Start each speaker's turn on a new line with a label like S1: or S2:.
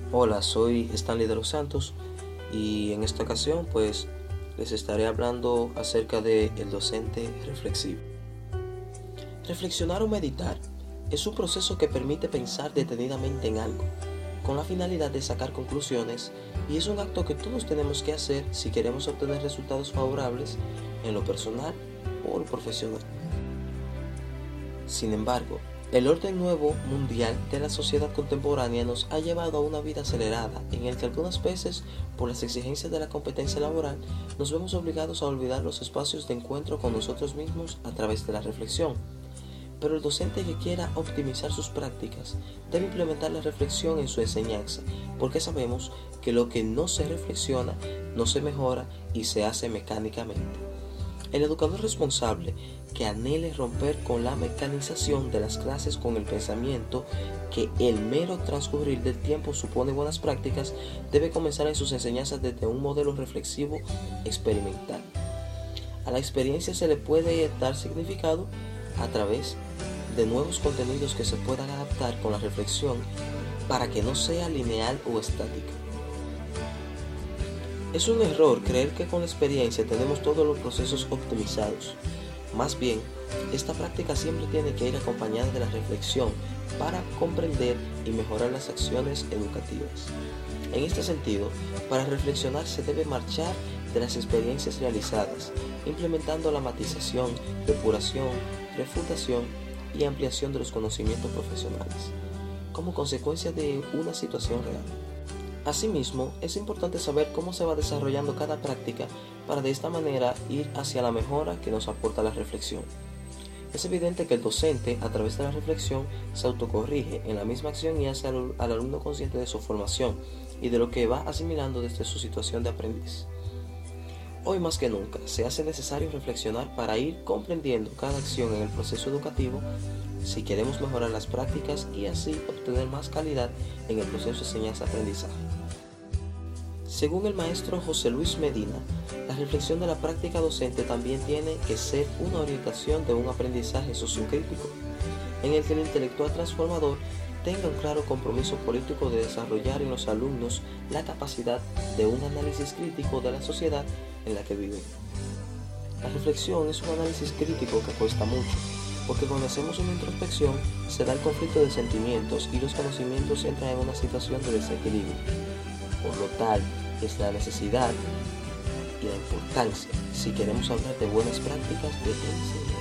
S1: Hola, soy Stanley de los Santos y en esta ocasión les estaré hablando acerca de el docente reflexivo. Reflexionar o meditar es un proceso que permite pensar detenidamente en algo, con la finalidad de sacar conclusiones, y es un acto que todos tenemos que hacer si queremos obtener resultados favorables en lo personal o lo profesional. Sin embargo, el orden nuevo mundial de la sociedad contemporánea nos ha llevado a una vida acelerada, en el que algunas veces, por las exigencias de la competencia laboral, nos vemos obligados a olvidar los espacios de encuentro con nosotros mismos a través de la reflexión. Pero el docente que quiera optimizar sus prácticas debe implementar la reflexión en su enseñanza, porque sabemos que lo que no se reflexiona no se mejora y se hace mecánicamente. El educador responsable que anhele romper con la mecanización de las clases con el pensamiento que el mero transcurrir del tiempo supone buenas prácticas, debe comenzar en sus enseñanzas desde un modelo reflexivo experimental. A la experiencia se le puede dar significado a través de nuevos contenidos que se puedan adaptar con la reflexión para que no sea lineal o estática. Es un error creer que con la experiencia tenemos todos los procesos optimizados. Más bien, esta práctica siempre tiene que ir acompañada de la reflexión para comprender y mejorar las acciones educativas. En este sentido, para reflexionar se debe marchar de las experiencias realizadas, implementando la matización, depuración, refutación y ampliación de los conocimientos profesionales, como consecuencia de una situación real. Asimismo, es importante saber cómo se va desarrollando cada práctica para de esta manera ir hacia la mejora que nos aporta la reflexión. Es evidente que el docente, a través de la reflexión, se autocorrige en la misma acción y hace al alumno consciente de su formación y de lo que va asimilando desde su situación de aprendiz. Hoy más que nunca se hace necesario reflexionar para ir comprendiendo cada acción en el proceso educativo si queremos mejorar las prácticas y así obtener más calidad en el proceso de enseñanza-aprendizaje. Según el maestro José Luis Medina, la reflexión de la práctica docente también tiene que ser una orientación de un aprendizaje sociocrítico, en el que el intelectual transformador tenga un claro compromiso político de desarrollar en los alumnos la capacidad de un análisis crítico de la sociedad en la que viven. La reflexión es un análisis crítico que cuesta mucho, porque cuando hacemos una introspección se da el conflicto de sentimientos y los conocimientos entran en una situación de desequilibrio. Por lo tal, es la necesidad y la importancia, si queremos hablar de buenas prácticas de enseñanza.